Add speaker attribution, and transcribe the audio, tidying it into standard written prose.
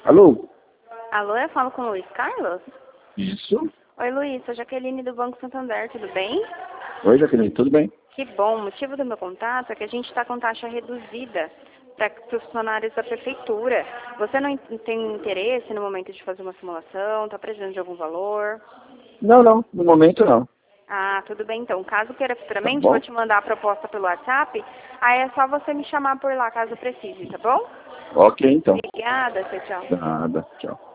Speaker 1: Alô?
Speaker 2: Alô, eu falo com o Luiz Carlos?
Speaker 1: Isso?
Speaker 2: Oi, Luiz, sou Jaqueline do Banco Santander, tudo bem?
Speaker 1: Oi, Jaqueline, tudo bem?
Speaker 2: Que bom, o motivo do meu contato é que a gente está com taxa reduzida para os funcionários da prefeitura. Você não tem interesse no momento de fazer uma simulação? Está precisando de algum valor?
Speaker 1: Não, no momento não.
Speaker 2: Ah, tudo bem então. Caso queira
Speaker 1: Tá
Speaker 2: futuramente, vou
Speaker 1: bom?
Speaker 2: te mandar a proposta pelo WhatsApp. Aí é só você me chamar por lá caso precise, tá bom?
Speaker 1: Ok, então.
Speaker 2: Obrigada, tchau.
Speaker 1: Nada, tchau.